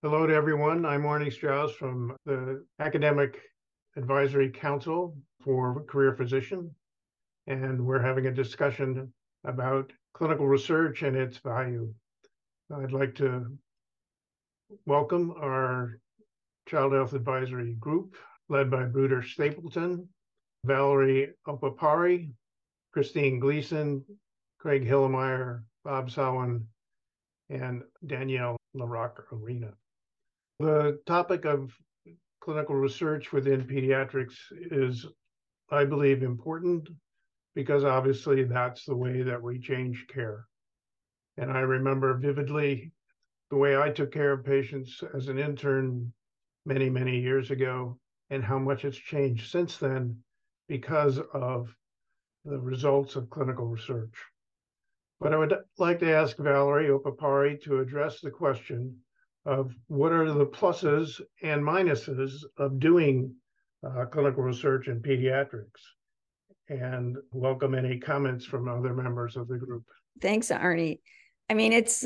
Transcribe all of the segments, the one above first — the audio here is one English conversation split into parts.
Hello to everyone. I'm Arnie Strauss from the Academic Advisory Council for Career Physician, and we're having a discussion about clinical research and its value. I'd like to welcome our Child Health Advisory Group, led by Bruder Stapleton, Valerie Opapari, Christine Gleason, Craig Hillemeyer, Bob Sowen, and Danielle LaRocque Arena. The topic of clinical research within pediatrics is, I believe, important because obviously that's the way that we change care. And I remember vividly the way I took care of patients as an intern many, many years ago, and how much it's changed since then because of the results of clinical research. But I would like to ask Valerie Opapari to address the question of what are the pluses and minuses of doing clinical research in pediatrics, and welcome any comments from other members of the group. Thanks, Arnie. I mean, it's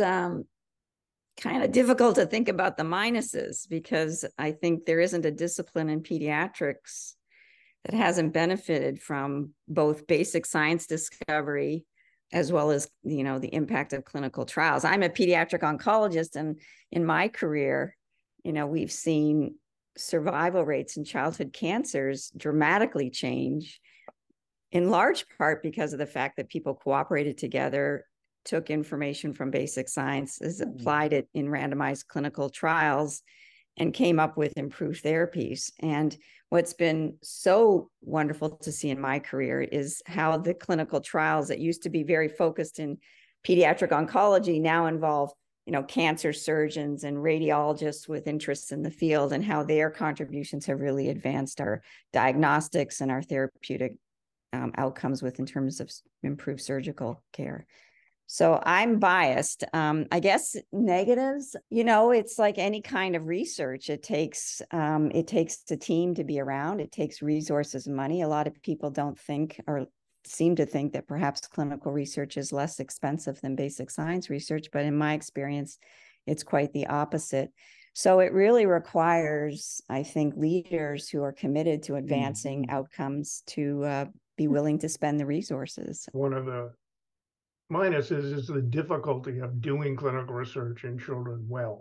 kind of difficult to think about the minuses because I think there isn't a discipline in pediatrics that hasn't benefited from both basic science discovery as well as, the impact of clinical trials. I'm a pediatric oncologist, and in my career, we've seen survival rates in childhood cancers dramatically change, in large part because of the fact that people cooperated together, took information from basic science, applied it in randomized clinical trials, and came up with improved therapies. And what's been so wonderful to see in my career is how the clinical trials that used to be very focused in pediatric oncology now involve, cancer surgeons and radiologists with interests in the field, and how their contributions have really advanced our diagnostics and our therapeutic outcomes in terms of improved surgical care. So I'm biased. I guess negatives, it's like any kind of research. It takes a team to be around. It takes resources and money. A lot of people don't think or seem to think that perhaps clinical research is less expensive than basic science research. But in my experience, it's quite the opposite. So it really requires, I think, leaders who are committed to advancing outcomes to be willing to spend the resources. One of the minuses is the difficulty of doing clinical research in children well,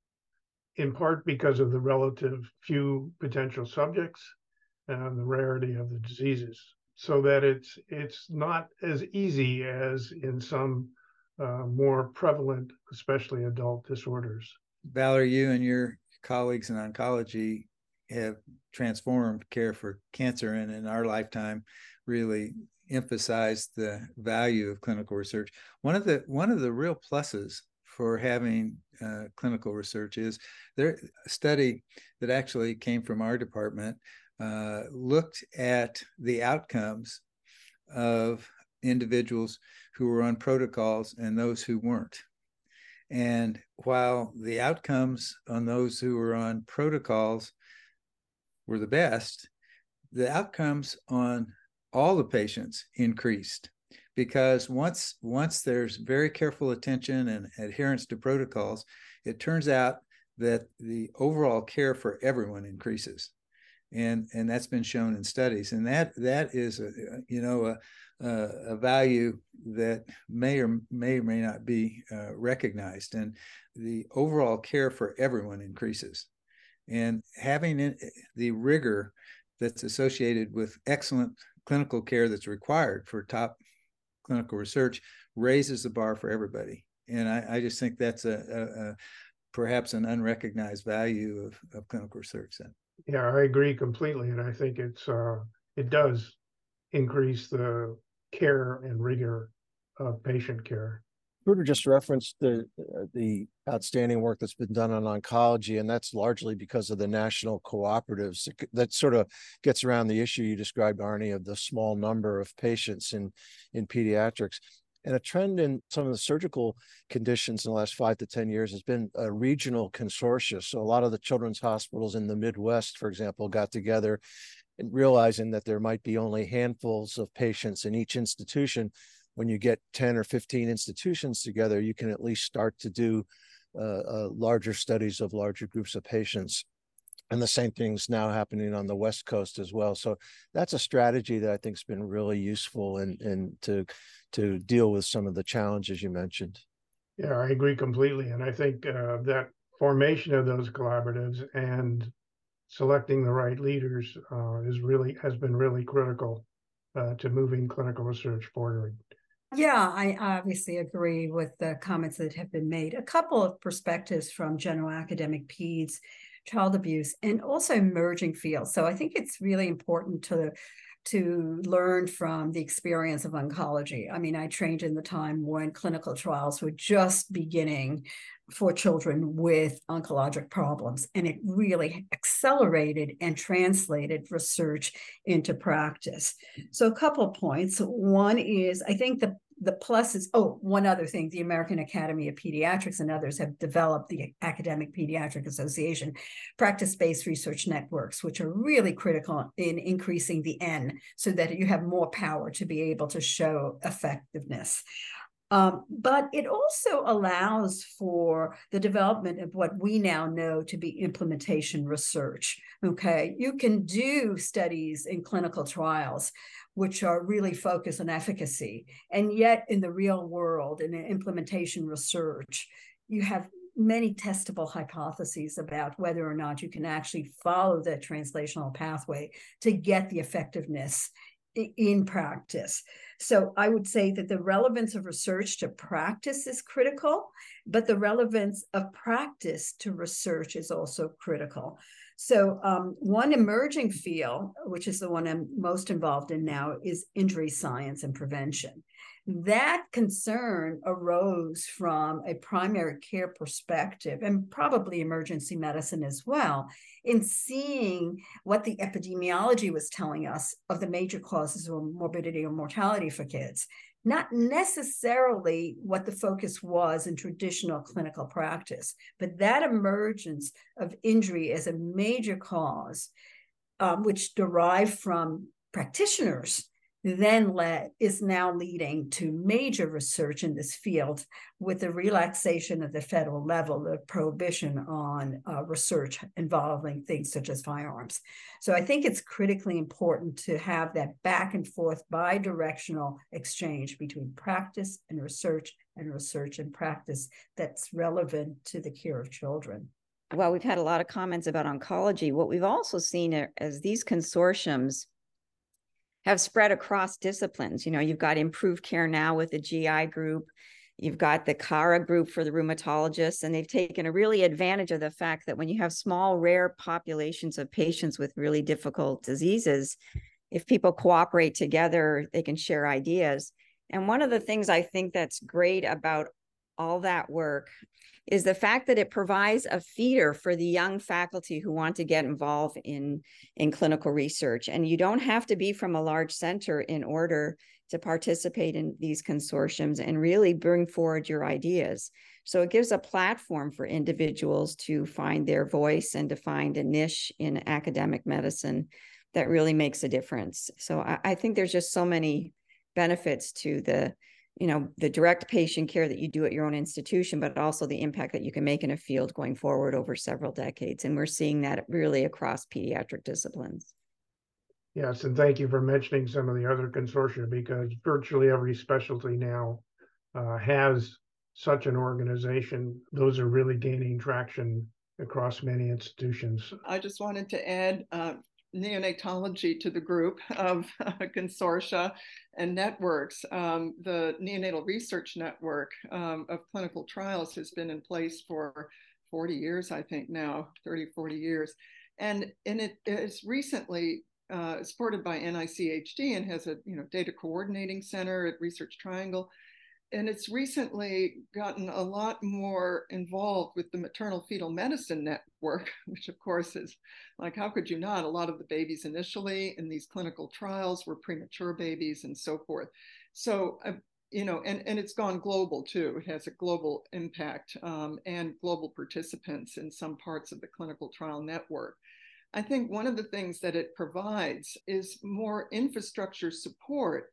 in part because of the relative few potential subjects and the rarity of the diseases, so that it's not as easy as in some more prevalent, especially adult disorders. Valerie, you and your colleagues in oncology have transformed care for cancer, and in our lifetime really emphasized the value of clinical research. One of the real pluses for having clinical research is a study that actually came from our department looked at the outcomes of individuals who were on protocols and those who weren't. And while the outcomes on those who were on protocols were the best, the outcomes on all the patients increased, because once there's very careful attention and adherence to protocols, it turns out that the overall care for everyone increases, and that's been shown in studies, and that is a value that may or may not be recognized, and the overall care for everyone increases, and having the rigor that's associated with excellent clinical care that's required for top clinical research raises the bar for everybody. And I just think that's perhaps an unrecognized value of clinical research. Yeah, I agree completely. And I think it does increase the care and rigor of patient care. Bruder just referenced the outstanding work that's been done on oncology, and that's largely because of the national cooperatives. That sort of gets around the issue you described, Arnie, of the small number of patients in pediatrics. And a trend in some of the surgical conditions in the last 5 to 10 years has been a regional consortia. So a lot of the children's hospitals in the Midwest, for example, got together and realizing that there might be only handfuls of patients in each institution. When you get 10 or 15 institutions together, you can at least start to do larger studies of larger groups of patients. And the same thing's now happening on the West Coast as well. So that's a strategy that I think has been really useful in to deal with some of the challenges you mentioned. Yeah, I agree completely. And I think that formation of those collaboratives and selecting the right leaders has been really critical to moving clinical research forward. Yeah, I obviously agree with the comments that have been made. A couple of perspectives from general academic peds, child abuse, and also emerging fields. So I think it's really important to learn from the experience of oncology. I mean, I trained in the time when clinical trials were just beginning for children with oncologic problems, and it really accelerated and translated research into practice. So a couple of points. One is, I think the plus is, one other thing, the American Academy of Pediatrics and others have developed the Academic Pediatric Association practice-based research networks, which are really critical in increasing the N so that you have more power to be able to show effectiveness. But it also allows for the development of what we now know to be implementation research. Okay, you can do studies in clinical trials which are really focused on efficacy, and yet in the real world, in implementation research, you have many testable hypotheses about whether or not you can actually follow the translational pathway to get the effectiveness in practice. So I would say that the relevance of research to practice is critical, but the relevance of practice to research is also critical. So one emerging field, which is the one I'm most involved in now, is injury science and prevention. That concern arose from a primary care perspective, and probably emergency medicine as well, in seeing what the epidemiology was telling us of the major causes of morbidity or mortality for kids. Not necessarily what the focus was in traditional clinical practice, but that emergence of injury as a major cause, which derived from practitioners, then is now leading to major research in this field with the relaxation at the federal level, the prohibition on research involving things such as firearms. So I think it's critically important to have that back and forth bi-directional exchange between practice and research and practice that's relevant to the care of children. Well, we've had a lot of comments about oncology. What we've also seen as these consortiums have spread across disciplines. You know, you've got Improved Care Now with the GI group, you've got the CARA group for the rheumatologists, and they've taken a really advantage of the fact that when you have small, rare populations of patients with really difficult diseases, if people cooperate together, they can share ideas. And one of the things I think that's great about all that work is the fact that it provides a feeder for the young faculty who want to get involved in clinical research. And you don't have to be from a large center in order to participate in these consortiums and really bring forward your ideas. So it gives a platform for individuals to find their voice and to find a niche in academic medicine that really makes a difference. So I think there's just so many benefits to the direct patient care that you do at your own institution, but also the impact that you can make in a field going forward over several decades. And we're seeing that really across pediatric disciplines. Yes, and thank you for mentioning some of the other consortia, because virtually every specialty now has such an organization. Those are really gaining traction across many institutions. I just wanted to add neonatology to the group of consortia and networks. The Neonatal Research Network of clinical trials has been in place for 40 years, I think now, 30, 40 years. And it is recently supported by NICHD and has a data coordinating center at Research Triangle. And it's recently gotten a lot more involved with the Maternal Fetal Medicine Network, which of course is like, how could you not? A lot of the babies initially in these clinical trials were premature babies and so forth. So, and it's gone global too. It has a global impact and global participants in some parts of the clinical trial network. I think one of the things that it provides is more infrastructure support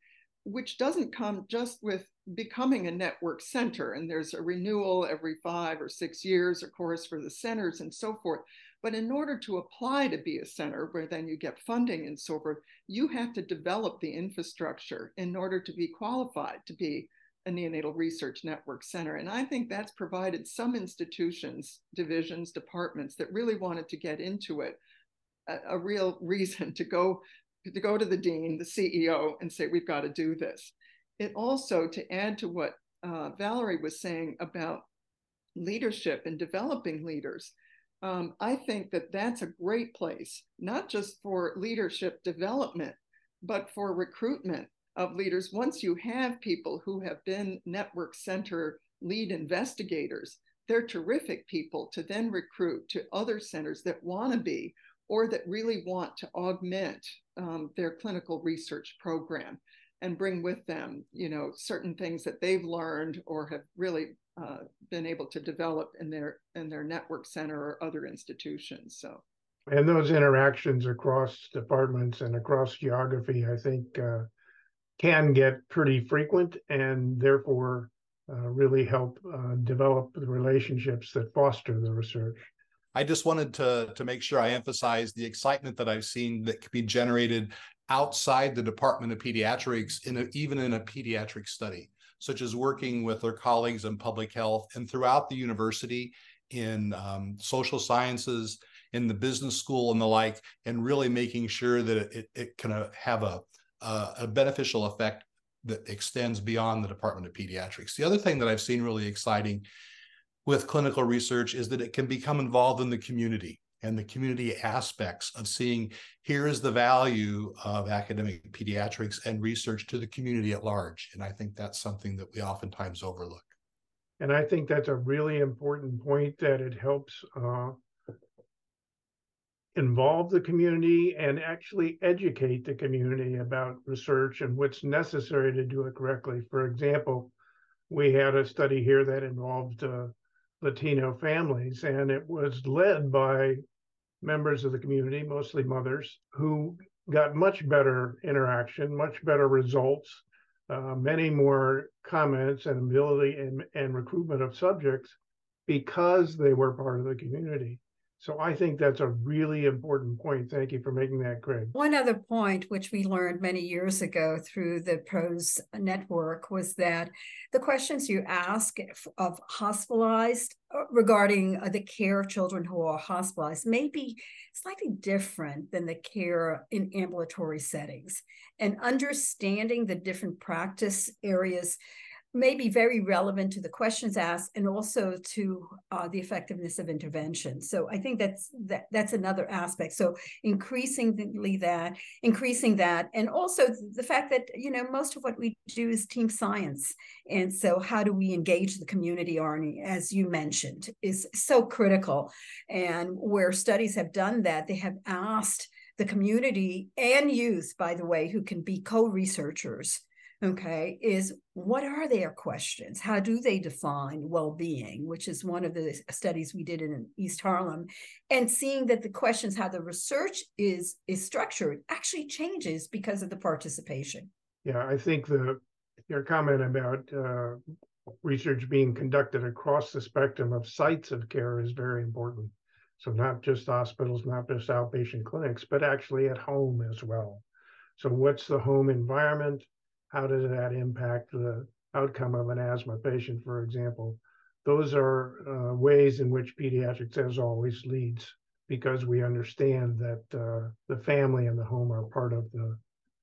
which doesn't come just with becoming a network center. And there's a renewal every 5 or 6 years, of course, for the centers and so forth. But in order to apply to be a center, where then you get funding and so forth, you have to develop the infrastructure in order to be qualified to be a neonatal research network center. And I think that's provided some institutions, divisions, departments that really wanted to get into it, a real reason to go to the dean, the CEO, and say, we've got to do this. It also, to add to what Valerie was saying about leadership and developing leaders, I think that that's a great place, not just for leadership development, but for recruitment of leaders. Once you have people who have been network center lead investigators, they're terrific people to then recruit to other centers that want to be, or that really want to augment their clinical research program and bring with them, certain things that they've learned or have really been able to develop in their network center or other institutions. So, and those interactions across departments and across geography, I think, can get pretty frequent, and therefore really help develop the relationships that foster the research. I just wanted to make sure I emphasize the excitement that I've seen that could be generated outside the Department of Pediatrics, even in a pediatric study, such as working with their colleagues in public health and throughout the university in social sciences, in the business school and the like, and really making sure that it can have a beneficial effect that extends beyond the Department of Pediatrics. The other thing that I've seen really exciting with clinical research is that it can become involved in the community and the community aspects of seeing, here is the value of academic pediatrics and research to the community at large. And I think that's something that we oftentimes overlook. And I think that's a really important point, that it helps involve the community and actually educate the community about research and what's necessary to do it correctly. For example, we had a study here that involved Latino families, and it was led by members of the community, mostly mothers, who got much better interaction, much better results, many more comments and ability and recruitment of subjects because they were part of the community. So I think that's a really important point. Thank you for making that, Craig. One other point, which we learned many years ago through the PROS network, was that the questions you ask of hospitalized regarding the care of children who are hospitalized may be slightly different than the care in ambulatory settings. And understanding the different practice areas may be very relevant to the questions asked and also to the effectiveness of intervention. So I think that's another aspect. So increasing that, and also the fact that, most of what we do is team science. And so how do we engage the community, Arnie, as you mentioned, is so critical. And where studies have done that, they have asked the community and youth, by the way, who can be co-researchers, okay, is what are their questions? How do they define well-being, which is one of the studies we did in East Harlem, and seeing that the questions, how the research is structured, actually changes because of the participation. Yeah, I think your comment about research being conducted across the spectrum of sites of care is very important. So not just hospitals, not just outpatient clinics, but actually at home as well. So what's the home environment? How does that impact the outcome of an asthma patient, for example? Those are ways in which pediatrics, as always, leads, because we understand that the family and the home are part of the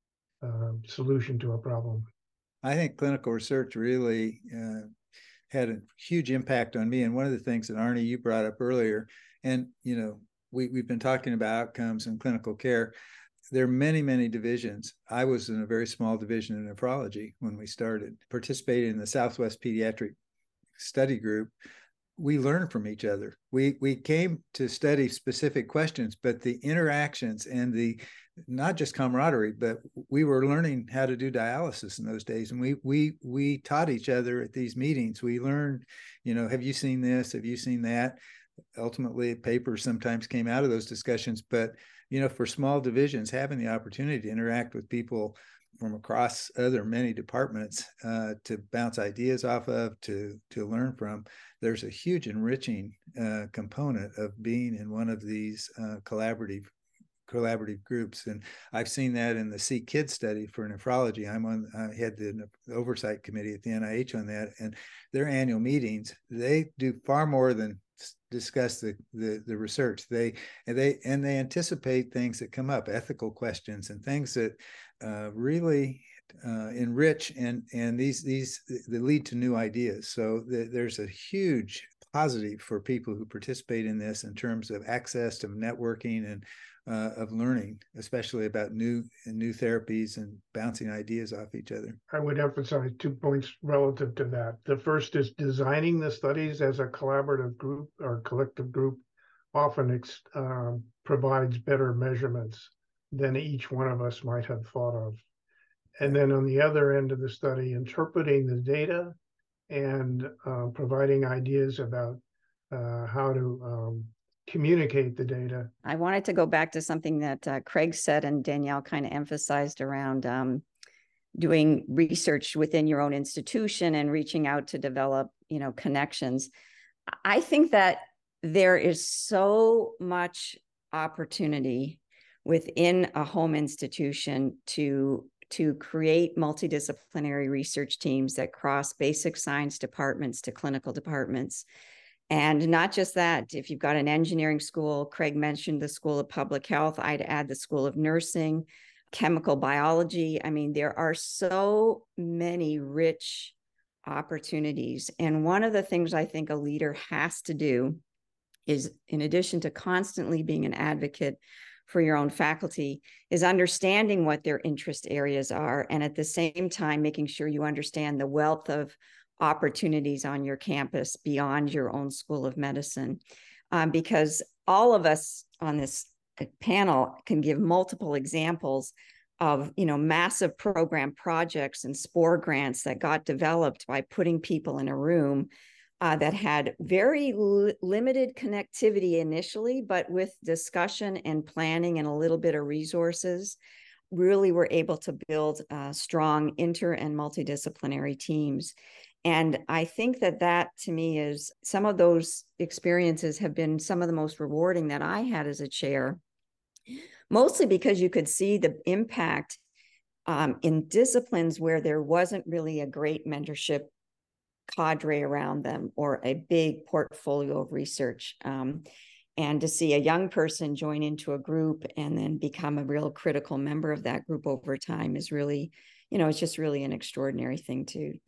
solution to a problem. I think clinical research really had a huge impact on me. And one of the things that, Arnie, you brought up earlier, and we've been talking about outcomes in clinical care. There are many, many divisions. I was in a very small division in nephrology when we started, participating in the Southwest Pediatric Study Group. We learned from each other. We came to study specific questions, but the interactions and the not just camaraderie, but we were learning how to do dialysis in those days. And we taught each other at these meetings. We learned, have you seen this? Have you seen that? Ultimately, papers sometimes came out of those discussions, but for small divisions, having the opportunity to interact with people from across many departments to bounce ideas off of, to learn from. There's a huge enriching component of being in one of these collaborative groups. And I've seen that in the See Kids study for nephrology. I had the oversight committee at the NIH on that, and their annual meetings, they do far more than discuss the research. They anticipate things that come up, ethical questions and things that really enrich and these that lead to new ideas. So there's a huge positive for people who participate in this in terms of access to networking and of learning, especially about new therapies and bouncing ideas off each other. I would emphasize 2 points relative to that. The first is designing the studies as a collaborative group or collective group often provides better measurements than each one of us might have thought of. And then on the other end of the study, interpreting the data and providing ideas about how to communicate the data. I wanted to go back to something that Craig said and Danielle kind of emphasized around doing research within your own institution and reaching out to develop, connections. I think that there is so much opportunity within a home institution to create multidisciplinary research teams that cross basic science departments to clinical departments. And not just that, if you've got an engineering school, Craig mentioned the School of Public Health, I'd add the School of Nursing, chemical biology. I mean, there are so many rich opportunities. And one of the things I think a leader has to do is, in addition to constantly being an advocate for your own faculty, is understanding what their interest areas are. And at the same time, making sure you understand the wealth of opportunities on your campus beyond your own School of Medicine. Because all of us on this panel can give multiple examples of, massive program projects and SPORE grants that got developed by putting people in a room that had very limited connectivity initially, but with discussion and planning and a little bit of resources, really were able to build strong inter and multidisciplinary teams. And I think that to me is, some of those experiences have been some of the most rewarding that I had as a chair, mostly because you could see the impact in disciplines where there wasn't really a great mentorship cadre around them or a big portfolio of research. And to see a young person join into a group and then become a real critical member of that group over time is really, it's just really an extraordinary thing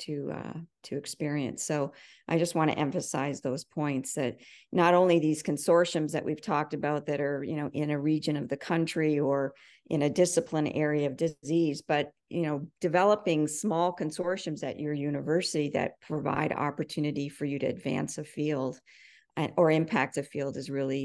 to experience. So I just want to emphasize those points, that not only these consortiums that we've talked about that are, in a region of the country or in a discipline area of disease, but, developing small consortiums at your university that provide opportunity for you to advance a field or impact a field is really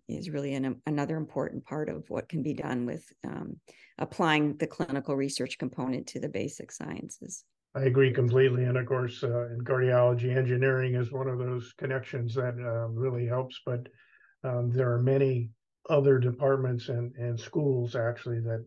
another important part of what can be done with applying the clinical research component to the basic sciences. I agree completely. And of course, in cardiology, engineering is one of those connections that really helps. But there are many other departments and schools actually that,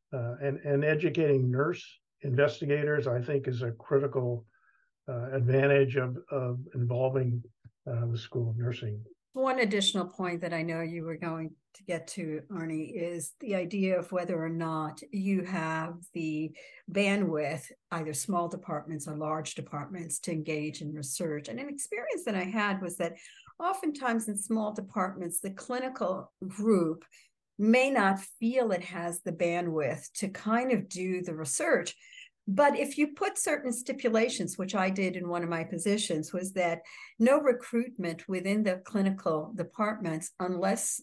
and educating nurse investigators, I think, is a critical advantage of involving the School of Nursing. One additional point that I know you were going to get to, Arnie, is the idea of whether or not you have the bandwidth, either small departments or large departments, to engage in research. And an experience that I had was that oftentimes in small departments, the clinical group may not feel it has the bandwidth to kind of do the research. But if you put certain stipulations, which I did in one of my positions, was that no recruitment within the clinical departments unless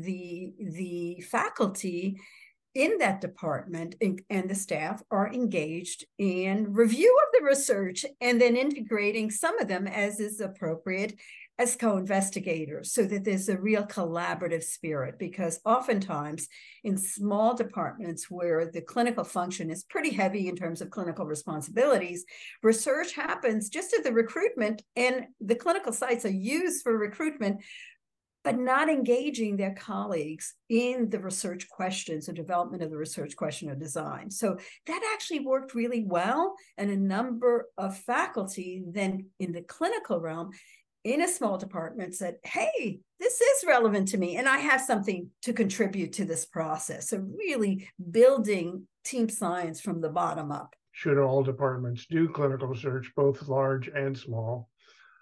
the faculty in that department and the staff are engaged in review of the research and then integrating some of them as is appropriate as co-investigators, so that there's a real collaborative spirit. Because oftentimes in small departments where the clinical function is pretty heavy in terms of clinical responsibilities, research happens just at the recruitment, and the clinical sites are used for recruitment but not engaging their colleagues in the research questions, the development of the research question or design. So that actually worked really well. And a number of faculty then in the clinical realm in a small department said, hey, this is relevant to me, and I have something to contribute to this process. So really building team science from the bottom up. Should all departments do clinical research, both large and small?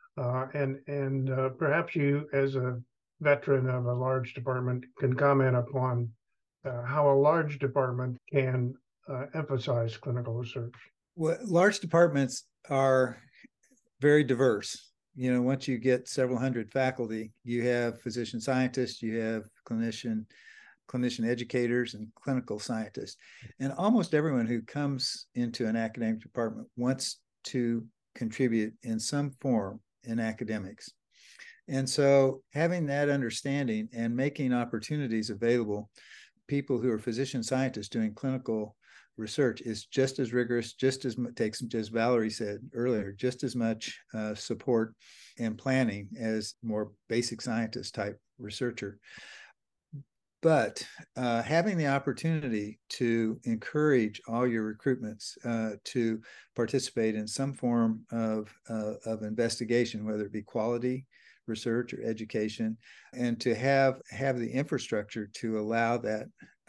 And perhaps you, as a veteran of a large department, can comment upon how a large department can emphasize clinical research. Well, large departments are very diverse. You know, once you get several hundred faculty, you have physician scientists, you have clinician educators, and clinical scientists. And almost everyone who comes into an academic department wants to contribute in some form in academics. And so having that understanding and making opportunities available, people who are physician scientists doing clinical research is just as rigorous, just as takes, as Valerie said earlier, just as much support and planning as more basic scientist type researcher. But having the opportunity to encourage all your recruitments to participate in some form of investigation, whether it be quality research or education, and to have the infrastructure to allow that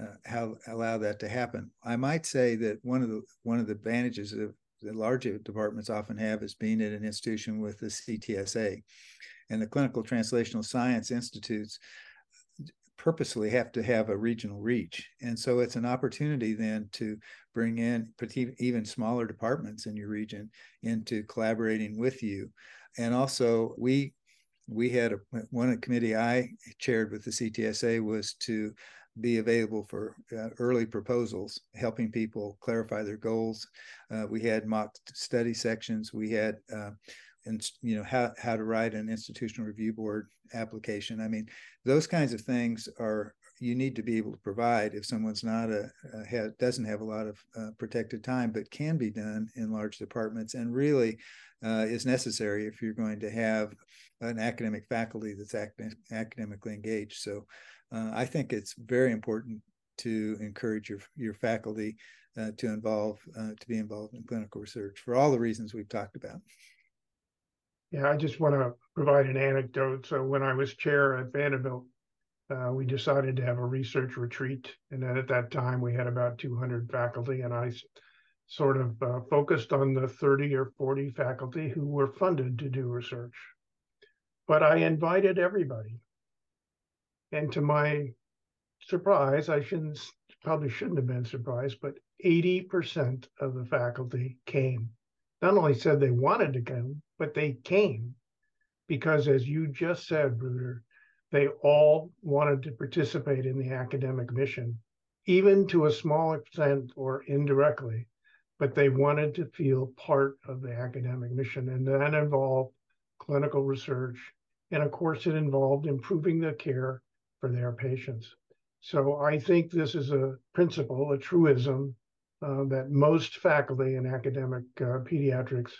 to happen. I might say that one of the advantages of the larger departments often have is being at an institution with the CTSA, and the Clinical Translational Science Institutes purposely have to have a regional reach. And so it's an opportunity then to bring in even smaller departments in your region into collaborating with you. And also we had one committee I chaired with the CTSA was to be available for early proposals, helping people clarify their goals. We had mock study sections. We had and how to write an institutional review board application. I mean, those kinds of things you need to be able to provide if someone's not doesn't have a lot of protected time, but can be done in large departments, and really is necessary if you're going to have an academic faculty that's academically engaged. So I think it's very important to encourage your faculty to be involved in clinical research for all the reasons we've talked about. Yeah, I just want to provide an anecdote. So when I was chair at Vanderbilt, we decided to have a research retreat. And then at that time, we had about 200 faculty. And I sort of focused on the 30 or 40 faculty who were funded to do research. But I invited everybody. And to my surprise, probably shouldn't have been surprised, but 80% of the faculty came. Not only said they wanted to come, but they came because, as you just said, Bruder, they all wanted to participate in the academic mission, even to a small extent or indirectly, but they wanted to feel part of the academic mission. And that involved clinical research. And of course, it involved improving the care for their patients. So I think this is a principle, a truism, that most faculty in academic pediatrics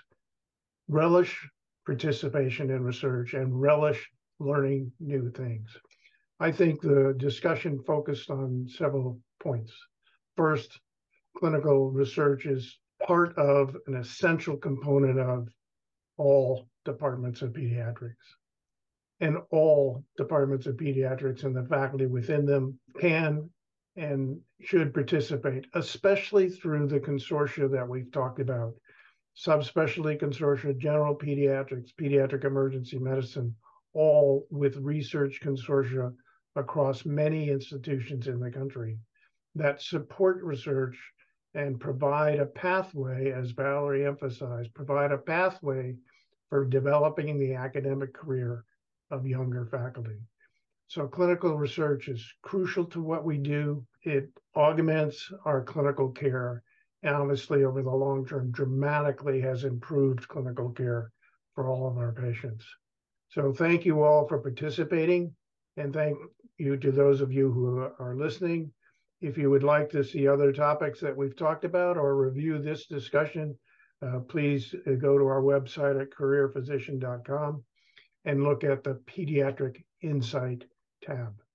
relish participation in research and relish learning new things. I think the discussion focused on several points. First, clinical research is part of an essential component of all departments of pediatrics. And all departments of pediatrics and the faculty within them can and should participate, especially through the consortia that we've talked about. Subspecialty consortia, general pediatrics, pediatric emergency medicine, all with research consortia across many institutions in the country that support research and provide a pathway, as Valerie emphasized, provide a pathway for developing the academic career of younger faculty. So clinical research is crucial to what we do. It augments our clinical care, and obviously over the long term dramatically has improved clinical care for all of our patients. So thank you all for participating, and thank you to those of you who are listening. If you would like to see other topics that we've talked about or review this discussion, please go to our website at careerphysician.com and look at the Pediatric Insight tab.